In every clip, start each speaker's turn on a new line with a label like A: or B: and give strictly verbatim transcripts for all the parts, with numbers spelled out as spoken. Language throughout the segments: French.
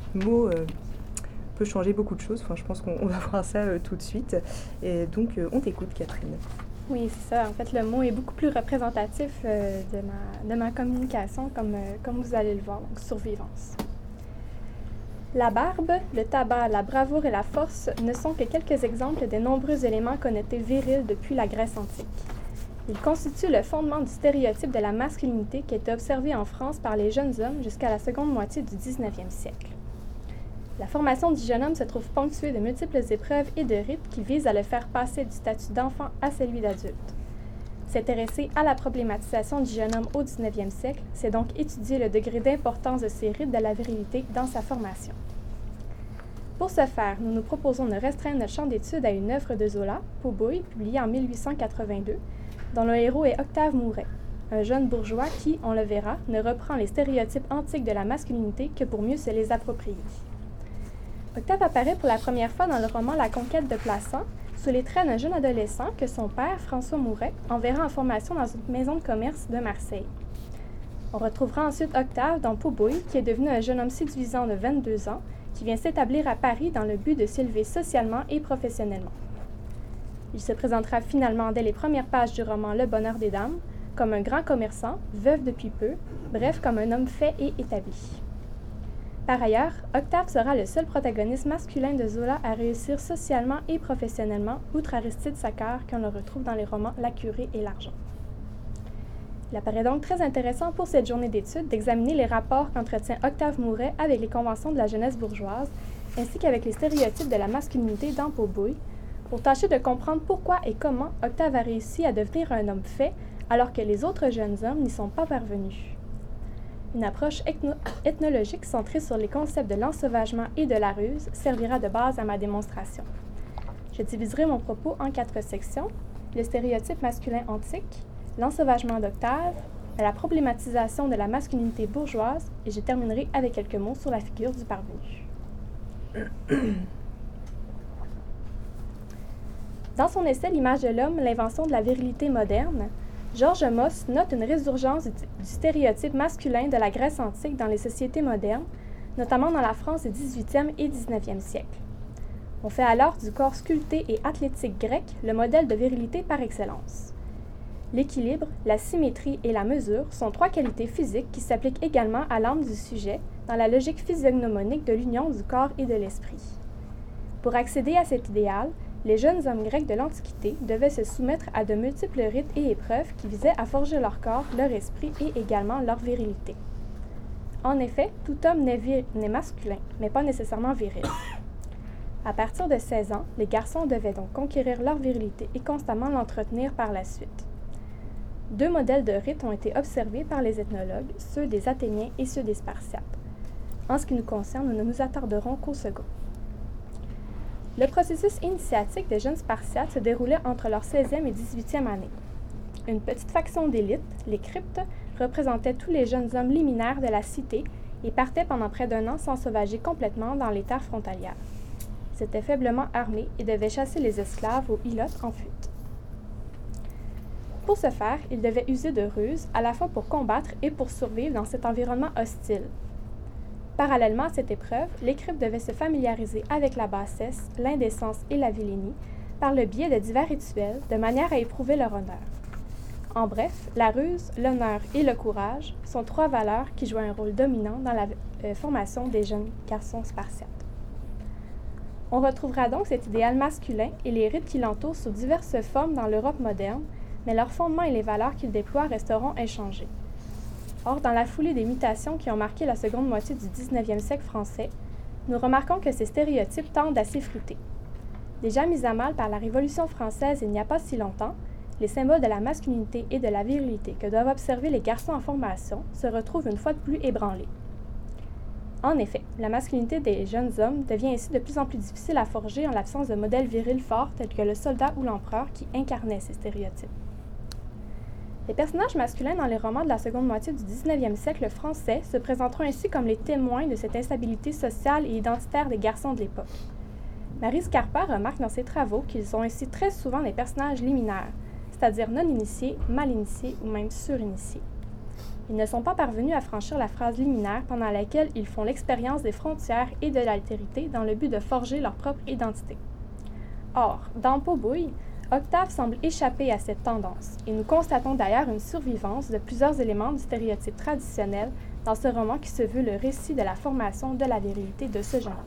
A: mot euh, peut changer beaucoup de choses. Enfin, je pense qu'on on va voir ça euh, tout de suite. Et donc, euh, on t'écoute, Catherine.
B: Oui, c'est ça. En fait, le mot est beaucoup plus représentatif euh, de, ma, de ma communication, comme, euh, comme vous allez le voir, donc survivance. La barbe, le tabac, la bravoure et la force ne sont que quelques exemples des nombreux éléments connotés virils depuis la Grèce antique. Ils constituent le fondement du stéréotype de la masculinité qui était observé en France par les jeunes hommes jusqu'à la seconde moitié du dix-neuvième siècle. La formation du jeune homme se trouve ponctuée de multiples épreuves et de rites qui visent à le faire passer du statut d'enfant à celui d'adulte. S'intéresser à la problématisation du jeune homme au dix-neuvième siècle, c'est donc étudier le degré d'importance de ces rites de la virilité dans sa formation. Pour ce faire, nous nous proposons de restreindre notre champ d'études à une œuvre de Zola, Pobouille, publiée en mille huit cent quatre-vingt-deux, dont le héros est Octave Mouret, un jeune bourgeois qui, on le verra, ne reprend les stéréotypes antiques de la masculinité que pour mieux se les approprier. Octave apparaît pour la première fois dans le roman La Conquête de Plassans, sous les traits d'un jeune adolescent que son père, François Mouret, enverra en formation dans une maison de commerce de Marseille. On retrouvera ensuite Octave dans Pobouille, qui est devenu un jeune homme séduisant de vingt-deux ans, qui vient s'établir à Paris dans le but de s'élever socialement et professionnellement. Il se présentera finalement dès les premières pages du roman Le Bonheur des Dames, comme un grand commerçant, veuf depuis peu, bref comme un homme fait et établi. Par ailleurs, Octave sera le seul protagoniste masculin de Zola à réussir socialement et professionnellement, outre Aristide Sacqueur, qu'on le retrouve dans les romans La Curée et L'Argent. Il apparaît donc très intéressant pour cette journée d'études d'examiner les rapports qu'entretient Octave Mouret avec les conventions de la jeunesse bourgeoise, ainsi qu'avec les stéréotypes de la masculinité dans Pobouille, pour tâcher de comprendre pourquoi et comment Octave a réussi à devenir un homme fait, alors que les autres jeunes hommes n'y sont pas parvenus. Une approche ethno- ethnologique centrée sur les concepts de l'ensauvagement et de la ruse servira de base à ma démonstration. Je diviserai mon propos en quatre sections: le stéréotype masculin antique, l'ensauvagement d'Octave, la problématisation de la masculinité bourgeoise, et je terminerai avec quelques mots sur la figure du parvenu. Dans son essai L'image de l'homme, l'invention de la virilité moderne, George Moss note une résurgence du stéréotype masculin de la Grèce antique dans les sociétés modernes, notamment dans la France du dix-huitième et dix-neuvième siècle. On fait alors du corps sculpté et athlétique grec le modèle de virilité par excellence. L'équilibre, la symétrie et la mesure sont trois qualités physiques qui s'appliquent également à l'âme du sujet dans la logique physiognomonique de l'union du corps et de l'esprit. Pour accéder à cet idéal, les jeunes hommes grecs de l'Antiquité devaient se soumettre à de multiples rites et épreuves qui visaient à forger leur corps, leur esprit et également leur virilité. En effet, tout homme naît, vir- naît masculin, mais pas nécessairement viril. À partir de seize ans, les garçons devaient donc conquérir leur virilité et constamment l'entretenir par la suite. Deux modèles de rites ont été observés par les ethnologues, ceux des Athéniens et ceux des Spartiates. En ce qui nous concerne, nous ne nous attarderons qu'au second. Le processus initiatique des jeunes Spartiates se déroulait entre leur seizième et dix-huitième année. Une petite faction d'élite, les cryptes, représentait tous les jeunes hommes liminaires de la cité et partait pendant près d'un an s'ensauvager complètement dans les terres frontalières. Ils étaient faiblement armés et devaient chasser les esclaves aux ilotes en fuite. Pour ce faire, ils devaient user de ruses, à la fois pour combattre et pour survivre dans cet environnement hostile. Parallèlement à cette épreuve, les cryptes devaient se familiariser avec la bassesse, l'indécence et la vilainie par le biais de divers rituels, de manière à éprouver leur honneur. En bref, la ruse, l'honneur et le courage sont trois valeurs qui jouent un rôle dominant dans la euh, formation des jeunes garçons spartiates. On retrouvera donc cet idéal masculin et les rites qui l'entourent sous diverses formes dans l'Europe moderne, mais leurs fondements et les valeurs qu'ils déploient resteront inchangés. Or, dans la foulée des mutations qui ont marqué la seconde moitié du dix-neuvième siècle français, nous remarquons que ces stéréotypes tendent à s'effriter. Déjà mis à mal par la Révolution française il n'y a pas si longtemps, les symboles de la masculinité et de la virilité que doivent observer les garçons en formation se retrouvent une fois de plus ébranlés. En effet, la masculinité des jeunes hommes devient ainsi de plus en plus difficile à forger en l'absence de modèles virils forts tels que le soldat ou l'empereur qui incarnaient ces stéréotypes. Les personnages masculins dans les romans de la seconde moitié du dix-neuvième siècle français se présenteront ainsi comme les témoins de cette instabilité sociale et identitaire des garçons de l'époque. Marie Scarpa remarque dans ses travaux qu'ils sont ainsi très souvent des personnages liminaires, c'est-à-dire non initiés, mal initiés ou même surinitiés. Ils ne sont pas parvenus à franchir la phrase liminaire pendant laquelle ils font l'expérience des frontières et de l'altérité dans le but de forger leur propre identité. Or, dans Pot-Bouille, Octave semble échapper à cette tendance, et nous constatons d'ailleurs une survivance de plusieurs éléments du stéréotype traditionnel dans ce roman qui se veut le récit de la formation de la virilité de ce genre.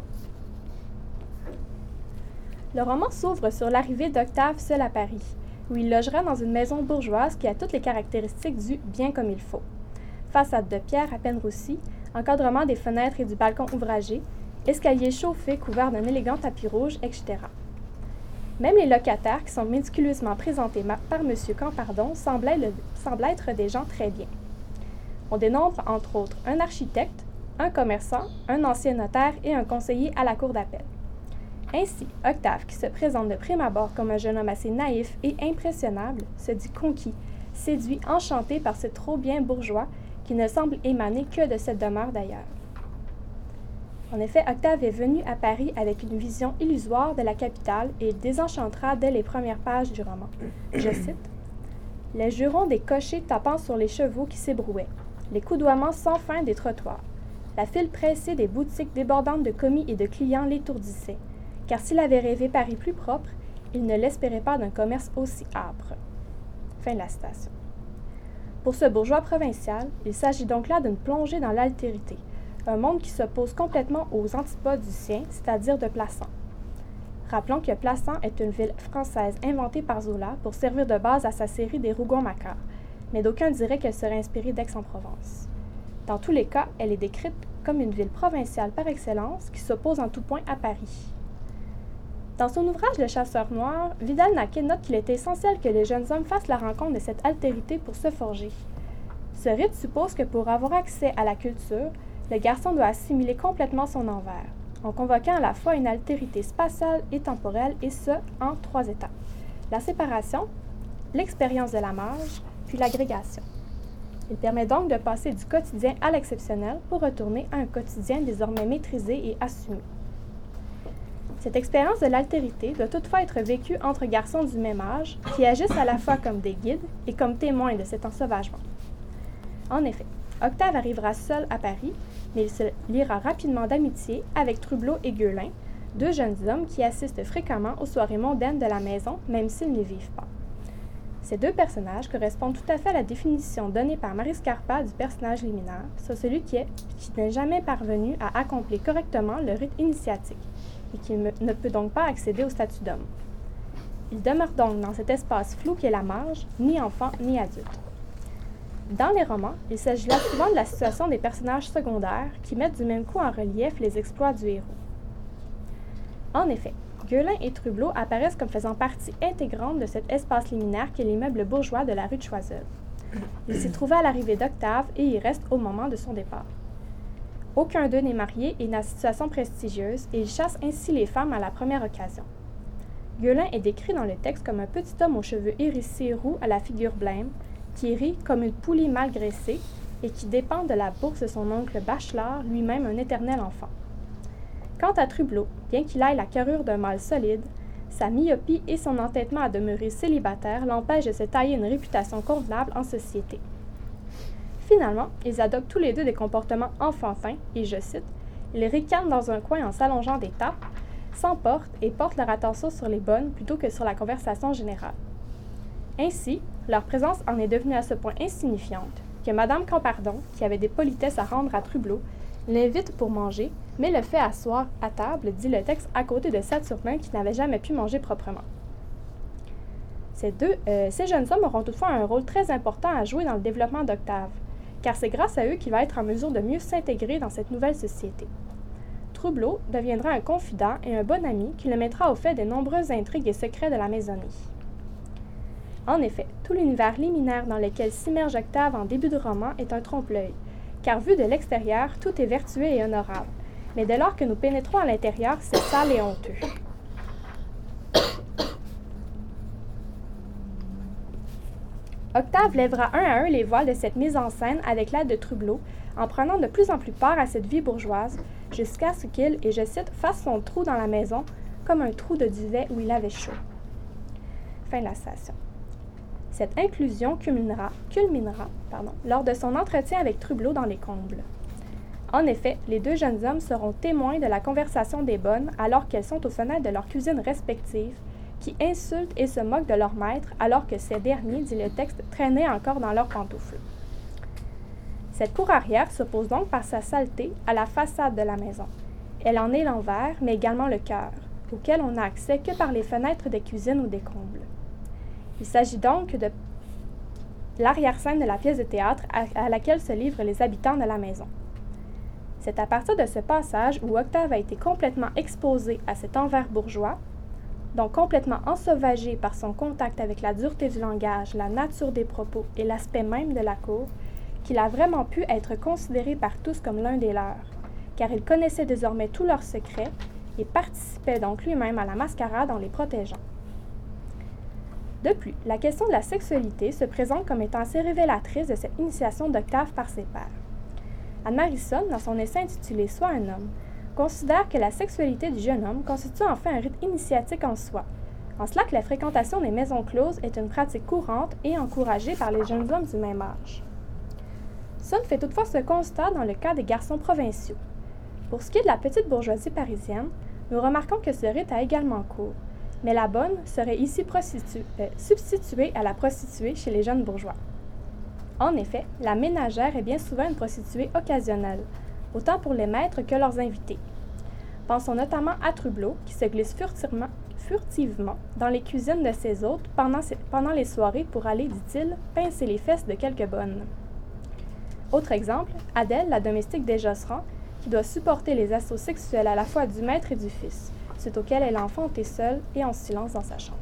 B: Le roman s'ouvre sur l'arrivée d'Octave seul à Paris, où il logera dans une maison bourgeoise qui a toutes les caractéristiques du « bien comme il faut ». Façade de pierre à peine roussie, encadrement des fenêtres et du balcon ouvragé, escalier chauffé couvert d'un élégant tapis rouge, et cetera. Même les locataires, qui sont méticuleusement présentés par M. Campardon, semblent être des gens très bien. On dénombre entre autres un architecte, un commerçant, un ancien notaire et un conseiller à la cour d'appel. Ainsi, Octave, qui se présente de prime abord comme un jeune homme assez naïf et impressionnable, se dit conquis, séduit, enchanté par ce trop bien bourgeois qui ne semble émaner que de cette demeure d'ailleurs. En effet, Octave est venu à Paris avec une vision illusoire de la capitale et il désenchantera dès les premières pages du roman. Je cite « Les jurons des cochers tapant sur les chevaux qui s'ébrouaient, les coudoiements sans fin des trottoirs, la file pressée des boutiques débordantes de commis et de clients l'étourdissait, car s'il avait rêvé Paris plus propre, il ne l'espérait pas d'un commerce aussi âpre. » Fin de la citation. Pour ce bourgeois provincial, il s'agit donc là d'une plongée dans l'altérité, un monde qui s'oppose complètement aux antipodes du sien, c'est-à-dire de Plassans. Rappelons que Plassans est une ville française inventée par Zola pour servir de base à sa série des Rougon-Macquart, mais d'aucuns diraient qu'elle serait inspirée d'Aix-en-Provence. Dans tous les cas, elle est décrite comme une ville provinciale par excellence qui s'oppose en tout point à Paris. Dans son ouvrage Le Chasseur noir, Vidal-Naquet note qu'il est essentiel que les jeunes hommes fassent la rencontre de cette altérité pour se forger. Ce rite suppose que pour avoir accès à la culture, le garçon doit assimiler complètement son envers, en convoquant à la fois une altérité spatiale et temporelle, et ce, en trois étapes. La séparation, l'expérience de la marge, puis l'agrégation. Il permet donc de passer du quotidien à l'exceptionnel pour retourner à un quotidien désormais maîtrisé et assumé. Cette expérience de l'altérité doit toutefois être vécue entre garçons du même âge, qui agissent à la fois comme des guides et comme témoins de cet ensauvagement. En effet, Octave arrivera seul à Paris, mais il se liera rapidement d'amitié avec Trublot et Gueulin, deux jeunes hommes qui assistent fréquemment aux soirées mondaines de la maison, même s'ils n'y vivent pas. Ces deux personnages correspondent tout à fait à la définition donnée par Marie Scarpa du personnage liminaire, soit celui qui, est, qui n'est jamais parvenu à accomplir correctement le rite initiatique et qui me, ne peut donc pas accéder au statut d'homme. Il demeure donc dans cet espace flou qu'est la marge, ni enfant ni adulte. Dans les romans, il s'agit là souvent de la situation des personnages secondaires qui mettent du même coup en relief les exploits du héros. En effet, Gueulin et Trublot apparaissent comme faisant partie intégrante de cet espace liminaire qu'est l'immeuble bourgeois de la rue de Choiseul. Il s'y trouvait à l'arrivée d'Octave et y reste au moment de son départ. Aucun d'eux n'est marié et n'a situation prestigieuse et il chasse ainsi les femmes à la première occasion. Gueulin est décrit dans le texte comme un petit homme aux cheveux hérissés roux à la figure blême, qui rit comme une poulie mal graissée et qui dépend de la bourse de son oncle Bachelard, lui-même un éternel enfant. Quant à Trublot, bien qu'il aille la carrure d'un mâle solide, sa myopie et son entêtement à demeurer célibataire l'empêchent de se tailler une réputation convenable en société. Finalement, ils adoptent tous les deux des comportements enfantins et, je cite, « Ils ricanent dans un coin en s'allongeant des tapes, s'emportent et portent leur attention sur les bonnes plutôt que sur la conversation générale. » Ainsi, leur présence en est devenue à ce point insignifiante que Madame Campardon, qui avait des politesses à rendre à Trublot, l'invite pour manger, mais le fait asseoir à table, dit le texte, à côté de Saturnin qui n'avait jamais pu manger proprement. Ces, deux, euh, ces jeunes hommes auront toutefois un rôle très important à jouer dans le développement d'Octave, car c'est grâce à eux qu'il va être en mesure de mieux s'intégrer dans cette nouvelle société. Trublot deviendra un confident et un bon ami qui le mettra au fait des nombreuses intrigues et secrets de la maisonnée. En effet, tout l'univers liminaire dans lequel s'immerge Octave en début de roman est un trompe-l'œil, car vu de l'extérieur, tout est vertueux et honorable, mais dès lors que nous pénétrons à l'intérieur, c'est sale et honteux. Octave lèvera un à un les voiles de cette mise en scène avec l'aide de Trublot, en prenant de plus en plus part à cette vie bourgeoise, jusqu'à ce qu'il, et je cite, fasse son trou dans la maison, comme un trou de duvet où il avait chaud. Fin de la citation. Cette inclusion culminera, culminera pardon, lors de son entretien avec Trublot dans les combles. En effet, les deux jeunes hommes seront témoins de la conversation des bonnes alors qu'elles sont aux fenêtres de leurs cuisines respectives, qui insultent et se moquent de leur maître alors que ces derniers, dit le texte, traînaient encore dans leurs pantoufles. Cette cour arrière s'oppose donc par sa saleté à la façade de la maison. Elle en est l'envers, mais également le cœur, auquel on n'a accès que par les fenêtres des cuisines ou des combles. Il s'agit donc de l'arrière-scène de la pièce de théâtre à, à laquelle se livrent les habitants de la maison. C'est à partir de ce passage où Octave a été complètement exposé à cet envers bourgeois, donc complètement ensauvagé par son contact avec la dureté du langage, la nature des propos et l'aspect même de la cour, qu'il a vraiment pu être considéré par tous comme l'un des leurs, car il connaissait désormais tous leurs secrets et participait donc lui-même à la mascarade en les protégeant. De plus, la question de la sexualité se présente comme étant assez révélatrice de cette initiation d'Octave par ses pairs. Anne Marisson, dans son essai intitulé « Sois un homme », considère que la sexualité du jeune homme constitue en fait un rite initiatique en soi, en cela que la fréquentation des maisons closes est une pratique courante et encouragée par les jeunes hommes du même âge. Sonne fait toutefois ce constat dans le cas des garçons provinciaux. Pour ce qui est de la petite bourgeoisie parisienne, nous remarquons que ce rite a également cours, mais la bonne serait ici prostitu- euh, substituée à la prostituée chez les jeunes bourgeois. En effet, la ménagère est bien souvent une prostituée occasionnelle, autant pour les maîtres que leurs invités. Pensons notamment à Trublot, qui se glisse furtivement, furtivement dans les cuisines de ses hôtes pendant, ses, pendant les soirées pour aller, dit-il, pincer les fesses de quelques bonnes. Autre exemple, Adèle, la domestique des Josserand, qui doit supporter les assauts sexuels à la fois du maître et du fils, suite auquel elle a enfanté seule et en silence dans sa chambre.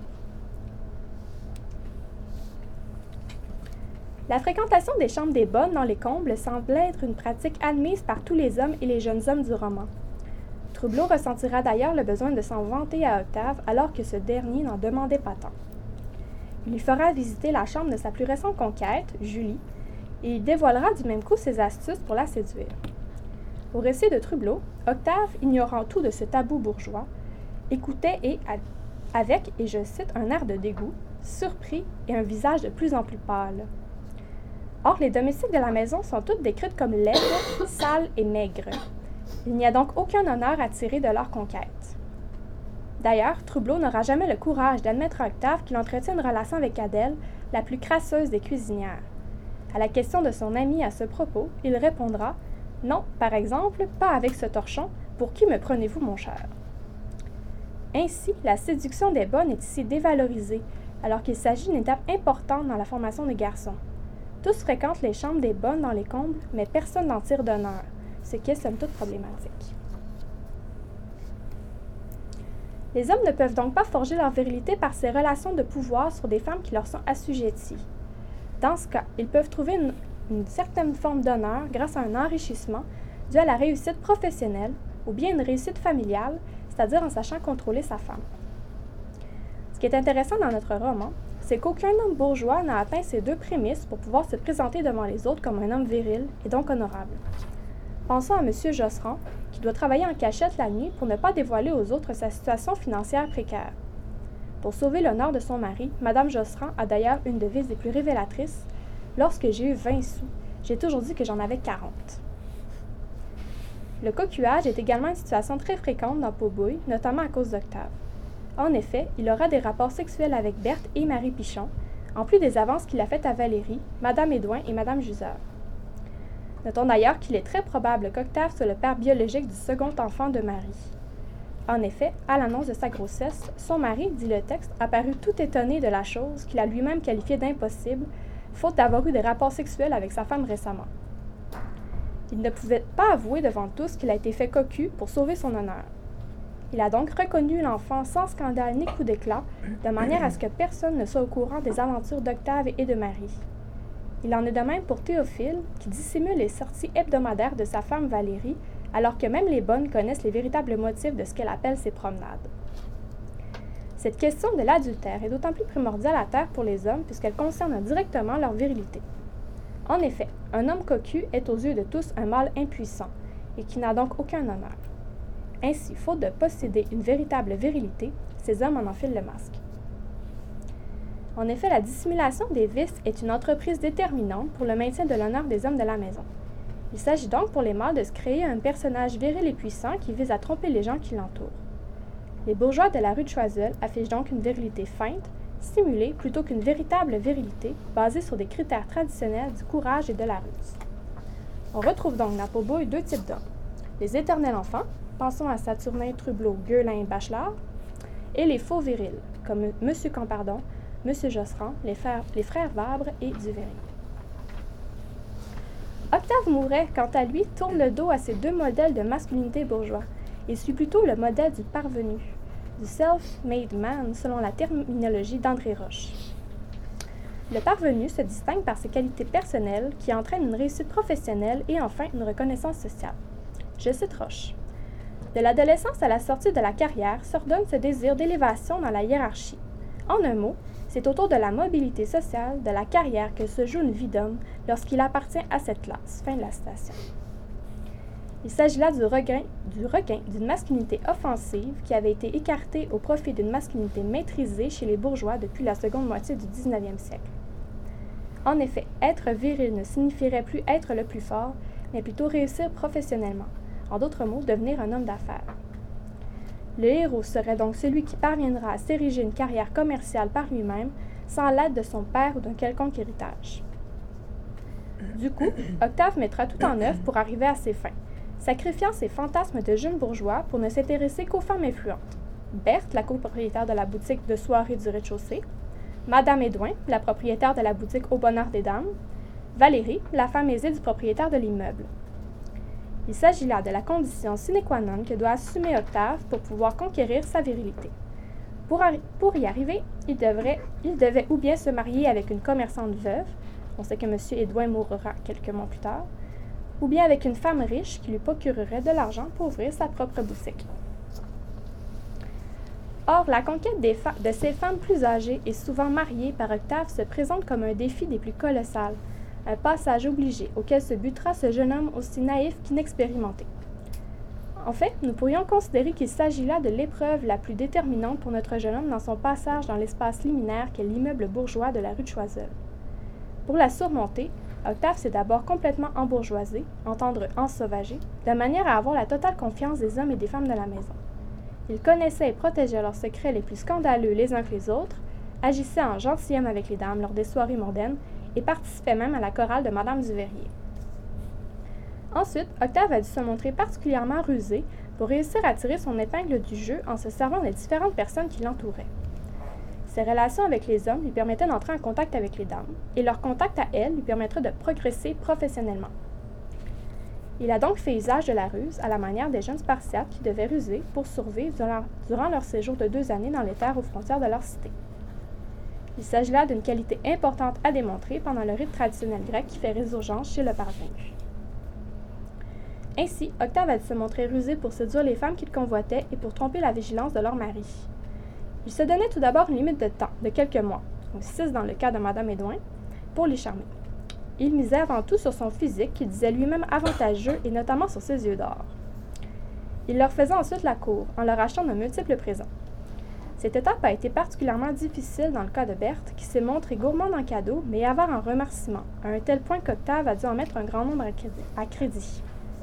B: La fréquentation des chambres des bonnes dans les combles semble être une pratique admise par tous les hommes et les jeunes hommes du roman. Trublot ressentira d'ailleurs le besoin de s'en vanter à Octave alors que ce dernier n'en demandait pas tant. Il lui fera visiter la chambre de sa plus récente conquête, Julie, et il dévoilera du même coup ses astuces pour la séduire. Au récit de Trublot, Octave, ignorant tout de ce tabou bourgeois, écoutait et, avec, et je cite, un air de dégoût, surpris et un visage de plus en plus pâle. Or, les domestiques de la maison sont toutes décrites comme laides, sales et maigres. Il n'y a donc aucun honneur à tirer de leur conquête. D'ailleurs, Trublot n'aura jamais le courage d'admettre à Octave qu'il entretient une relation avec Adèle, la plus crasseuse des cuisinières. À la question de son ami à ce propos, il répondra « Non, par exemple, pas avec ce torchon, pour qui me prenez-vous, mon cher ?» Ainsi, la séduction des bonnes est ici dévalorisée, alors qu'il s'agit d'une étape importante dans la formation des garçons. Tous fréquentent les chambres des bonnes dans les combles, mais personne n'en tire d'honneur, ce qui est somme toute problématique. Les hommes ne peuvent donc pas forger leur virilité par ces relations de pouvoir sur des femmes qui leur sont assujetties. Dans ce cas, ils peuvent trouver une, une certaine forme d'honneur grâce à un enrichissement dû à la réussite professionnelle ou bien une réussite familiale, c'est-à-dire en sachant contrôler sa femme. Ce qui est intéressant dans notre roman, c'est qu'aucun homme bourgeois n'a atteint ces deux prémices pour pouvoir se présenter devant les autres comme un homme viril et donc honorable. Pensons à M. Josserand, qui doit travailler en cachette la nuit pour ne pas dévoiler aux autres sa situation financière précaire. Pour sauver l'honneur de son mari, Mme Josserand a d'ailleurs une devise des plus révélatrices. « Lorsque j'ai eu vingt sous, j'ai toujours dit que j'en avais quarante. » Le cocuage est également une situation très fréquente dans Pot-Bouille, notamment à cause d'Octave. En effet, il aura des rapports sexuels avec Berthe et Marie Pichon, en plus des avances qu'il a faites à Valérie, Mme Édouin et Mme Juseur. Notons d'ailleurs qu'il est très probable qu'Octave soit le père biologique du second enfant de Marie. En effet, à l'annonce de sa grossesse, son mari, dit le texte, a paru tout étonné de la chose qu'il a lui-même qualifiée d'impossible, faute d'avoir eu des rapports sexuels avec sa femme récemment. Il ne pouvait pas avouer devant tous qu'il a été fait cocu pour sauver son honneur. Il a donc reconnu l'enfant sans scandale ni coup d'éclat, de manière à ce que personne ne soit au courant des aventures d'Octave et de Marie. Il en est de même pour Théophile, qui dissimule les sorties hebdomadaires de sa femme Valérie, alors que même les bonnes connaissent les véritables motifs de ce qu'elle appelle ses promenades. Cette question de l'adultère est d'autant plus primordiale à terre pour les hommes puisqu'elle concerne directement leur virilité. En effet, un homme cocu est aux yeux de tous un mâle impuissant et qui n'a donc aucun honneur. Ainsi, faute de posséder une véritable virilité, ces hommes en enfilent le masque. En effet, la dissimulation des vices est une entreprise déterminante pour le maintien de l'honneur des hommes de la maison. Il s'agit donc pour les mâles de se créer un personnage viril et puissant qui vise à tromper les gens qui l'entourent. Les bourgeois de la rue de Choiseul affichent donc une virilité feinte, simulée plutôt qu'une véritable virilité basée sur des critères traditionnels du courage et de la ruse. On retrouve donc dans Pobouille deux types d'hommes. Les éternels enfants, pensons à Saturnin, Trublot, Gueulin et Bachelard, et les faux virils, comme M. Campardon, M. Josserand, les frères, les frères Vabre et Duveyrier. Octave Mouret, quant à lui, tourne le dos à ces deux modèles de masculinité bourgeois et suit plutôt le modèle du parvenu, du self-made man selon la terminologie d'André Roche. Le parvenu se distingue par ses qualités personnelles qui entraînent une réussite professionnelle et enfin une reconnaissance sociale. Je cite Roche. De l'adolescence à la sortie de la carrière s'ordonne ce désir d'élévation dans la hiérarchie. En un mot, c'est autour de la mobilité sociale de la carrière que se joue une vie d'homme lorsqu'il appartient à cette classe. Fin de la citation. Il s'agit là du regain, du regain d'une masculinité offensive qui avait été écartée au profit d'une masculinité maîtrisée chez les bourgeois depuis la seconde moitié du dix-neuvième siècle. En effet, être viril ne signifierait plus être le plus fort, mais plutôt réussir professionnellement. En d'autres mots, devenir un homme d'affaires. Le héros serait donc celui qui parviendra à s'ériger une carrière commerciale par lui-même, sans l'aide de son père ou d'un quelconque héritage. Du coup, Octave mettra tout en œuvre pour arriver à ses fins, sacrifiant ses fantasmes de jeune bourgeois pour ne s'intéresser qu'aux femmes influentes. Berthe, la copropriétaire de la boutique de soirée du rez-de-chaussée, Madame Édouin, la propriétaire de la boutique Au Bonheur des Dames, Valérie, la femme aisée du propriétaire de l'immeuble. Il s'agit là de la condition sine qua non que doit assumer Octave pour pouvoir conquérir sa virilité. Pour, arri- pour y arriver, il, devrait, il devait ou bien se marier avec une commerçante veuve, on sait que M. Édouin mourra quelques mois plus tard, ou bien avec une femme riche qui lui procurerait de l'argent pour ouvrir sa propre boutique. Or, la conquête des fa- de ces femmes plus âgées et souvent mariées par Octave se présente comme un défi des plus colossales, un passage obligé auquel se butera ce jeune homme aussi naïf qu'inexpérimenté. En fait, nous pourrions considérer qu'il s'agit là de l'épreuve la plus déterminante pour notre jeune homme dans son passage dans l'espace liminaire qu'est l'immeuble bourgeois de la rue de Choiseul. Pour la surmonter, Octave s'est d'abord complètement embourgeoisé, entendre ensauvager, de manière à avoir la totale confiance des hommes et des femmes de la maison. Il connaissait et protégeait leurs secrets les plus scandaleux les uns que les autres, agissait en gentilhomme avec les dames lors des soirées mondaines et participait même à la chorale de Madame Duveyrier. Ensuite, Octave a dû se montrer particulièrement rusé pour réussir à tirer son épingle du jeu en se servant des différentes personnes qui l'entouraient. Ses relations avec les hommes lui permettaient d'entrer en contact avec les dames, et leur contact à elles lui permettrait de progresser professionnellement. Il a donc fait usage de la ruse à la manière des jeunes Spartiates qui devaient ruser pour survivre durant, durant leur séjour de deux années dans les terres aux frontières de leur cité. Il s'agit là d'une qualité importante à démontrer pendant le rite traditionnel grec qui fait résurgence chez le parvenu. Ainsi, Octave a dû se montrer rusé pour séduire les femmes qu'il convoitait et pour tromper la vigilance de leur mari. Il se donnait tout d'abord une limite de temps, de quelques mois, ou six dans le cas de Madame Édouin, pour les charmer. Il misait avant tout sur son physique, qu'il disait lui-même avantageux, et notamment sur ses yeux d'or. Il leur faisait ensuite la cour, en leur achetant de multiples présents. Cette étape a été particulièrement difficile dans le cas de Berthe, qui s'est montrée gourmande en cadeaux, mais avare en remerciements, à un tel point qu'Octave a dû en mettre un grand nombre à crédit. À crédit.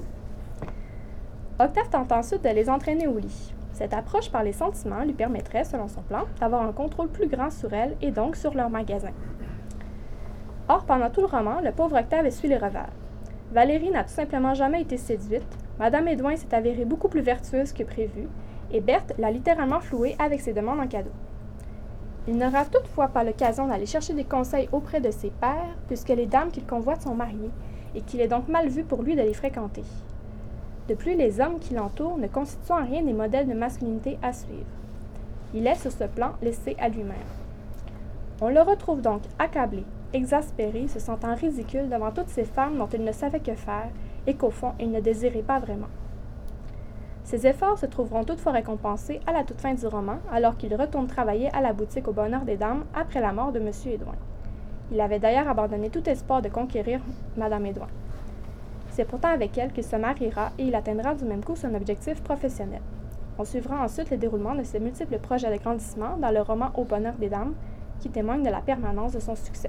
B: Octave tente ensuite de les entraîner au lit. Cette approche par les sentiments lui permettrait, selon son plan, d'avoir un contrôle plus grand sur elles et donc sur leur magasin. Or, pendant tout le roman, le pauvre Octave essuie les revers. Valérie n'a tout simplement jamais été séduite, Madame Édouin s'est avérée beaucoup plus vertueuse que prévu, et Berthe l'a littéralement flouée avec ses demandes en cadeau. Il n'aura toutefois pas l'occasion d'aller chercher des conseils auprès de ses pairs, puisque les dames qu'il convoite sont mariées, et qu'il est donc mal vu pour lui de les fréquenter. De plus, les hommes qui l'entourent ne constituent en rien des modèles de masculinité à suivre. Il est, sur ce plan, laissé à lui-même. On le retrouve donc accablé, exaspéré, se sentant ridicule devant toutes ces femmes dont il ne savait que faire et qu'au fond, il ne désirait pas vraiment. Ses efforts se trouveront toutefois récompensés à la toute fin du roman, alors qu'il retourne travailler à la boutique au Bonheur des Dames après la mort de M. Édouin. Il avait d'ailleurs abandonné tout espoir de conquérir Madame Édouin. C'est pourtant avec elle qu'il se mariera et il atteindra du même coup son objectif professionnel. On suivra ensuite le déroulement de ses multiples projets de grandissement dans le roman Au Bonheur des Dames, qui témoigne de la permanence de son succès.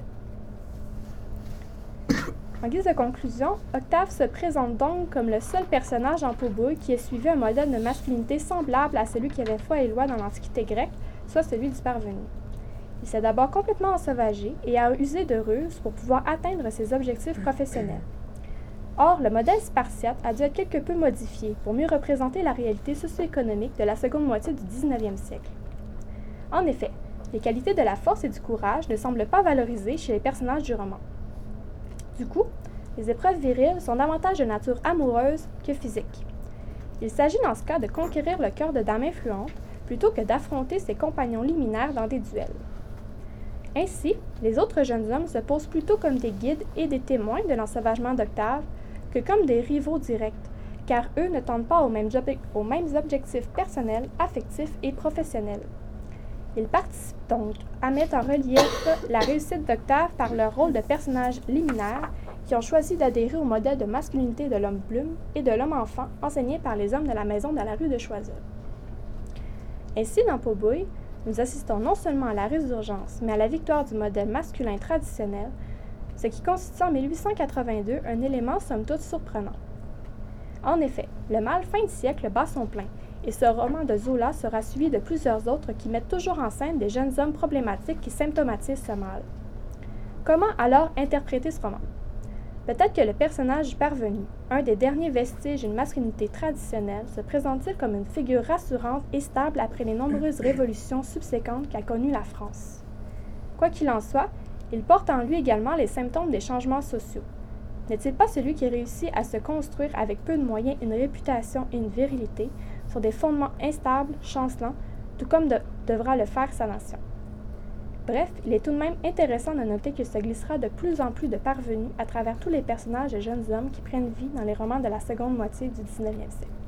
B: En guise de conclusion, Octave se présente donc comme le seul personnage en Pot-Bouille qui ait suivi un modèle de masculinité semblable à celui qui avait foi et loi dans l'Antiquité grecque, soit celui du parvenu. Il s'est d'abord complètement ensauvagé et a usé de ruses pour pouvoir atteindre ses objectifs professionnels. Or, le modèle spartiate a dû être quelque peu modifié pour mieux représenter la réalité socio-économique de la seconde moitié du dix-neuvième siècle. En effet, les qualités de la force et du courage ne semblent pas valorisées chez les personnages du roman. Du coup, les épreuves viriles sont davantage de nature amoureuse que physique. Il s'agit dans ce cas de conquérir le cœur de dames influentes plutôt que d'affronter ses compagnons liminaires dans des duels. Ainsi, les autres jeunes hommes se posent plutôt comme des guides et des témoins de l'ensauvagement d'Octave que comme des rivaux directs, car eux ne tendent pas aux mêmes, ob- aux mêmes objectifs personnels, affectifs et professionnels. Ils participent donc à mettre en relief la réussite d'Octave par leur rôle de personnages liminaires qui ont choisi d'adhérer au modèle de masculinité de l'homme plume et de l'homme enfant enseigné par les hommes de la maison dans la rue de Choiseul. Ainsi, dans Pot-Bouille, nous assistons non seulement à la résurgence, mais à la victoire du modèle masculin traditionnel, ce qui constitue en mille huit cent quatre-vingt-deux un élément somme toute surprenant. En effet, le mâle fin de siècle bat son plein, et ce roman de Zola sera suivi de plusieurs autres qui mettent toujours en scène des jeunes hommes problématiques qui symptomatisent ce mâle. Comment alors interpréter ce roman? Peut-être que le personnage du parvenu, un des derniers vestiges d'une masculinité traditionnelle, se présente-t-il comme une figure rassurante et stable après les nombreuses révolutions subséquentes qu'a connues la France. Quoi qu'il en soit, il porte en lui également les symptômes des changements sociaux. N'est-il pas celui qui réussit à se construire avec peu de moyens une réputation et une virilité sur des fondements instables, chancelants, tout comme de- devra le faire sa nation? Bref, il est tout de même intéressant de noter qu'il se glissera de plus en plus de parvenus à travers tous les personnages de jeunes hommes qui prennent vie dans les romans de la seconde moitié du dix-neuvième siècle.